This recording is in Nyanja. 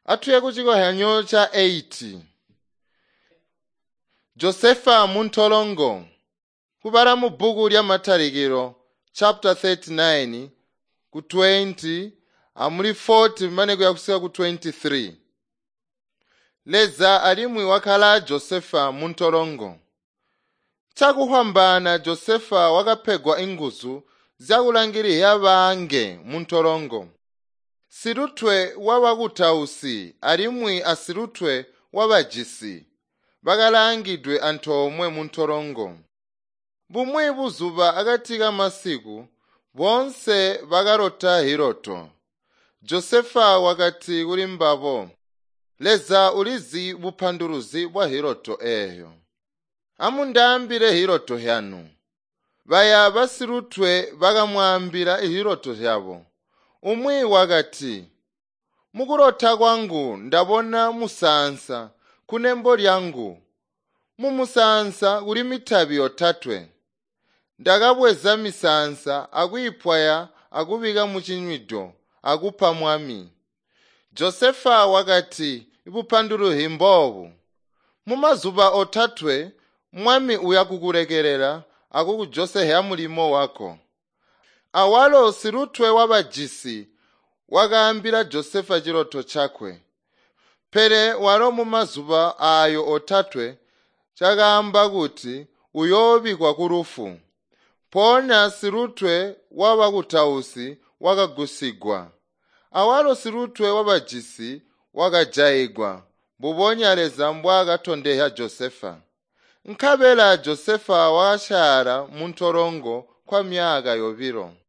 atuye kuchikohanyo cha 8. Josefa muntolongo kubala mu buku lya Matarikiro chapter 39 ku 20 amuli 40 maneko yakusika ku 23. Leza alimwi wakhala Josefa muntolongo. Chakuhambana Josefa wakapegwa inguzu zakulangirira bange muntolongo. Sirutwe wabakutausi alimwi asirutwe wabajisi bakalangidwe anthu omwe muntolongo. Bumwe buzuba akatika masiku bonse bakalota hiroto. Josefa wakati kulimbapo leza ulizi buphanduruzi bwa hiroto eyo. Amundambire hiroto hyanu. Baya basirutwe bakamwambira hiroto hyabo. Umwi wakati mukurota kwangu ndabona musansa kunembo lyangu. Mumusansa kuli mitabi yotatwe. Ndakabweza misansa akuipwaya akubika muchinywido akupa mwami. Josefa wakati ibuphanduru himbobu. Mumazuba otatwe mwami uyakukulekerera akukujoseha mulimo wako. Awalo sirutwe wabajisi wakaambira Josefa chiroto chakwe. Pere walo mumazuba ayo otatwe chakaamba kuti uyobikwa kurufu. Pona sirutwe wabakutausi wakagusigwa. Awalo sirutwe wabajisi wakajaigwa. Bubonyaleza mbwa akatondeha Josefa. Nkabela Josefa wakashara muntolongo kwa myaka yobiro.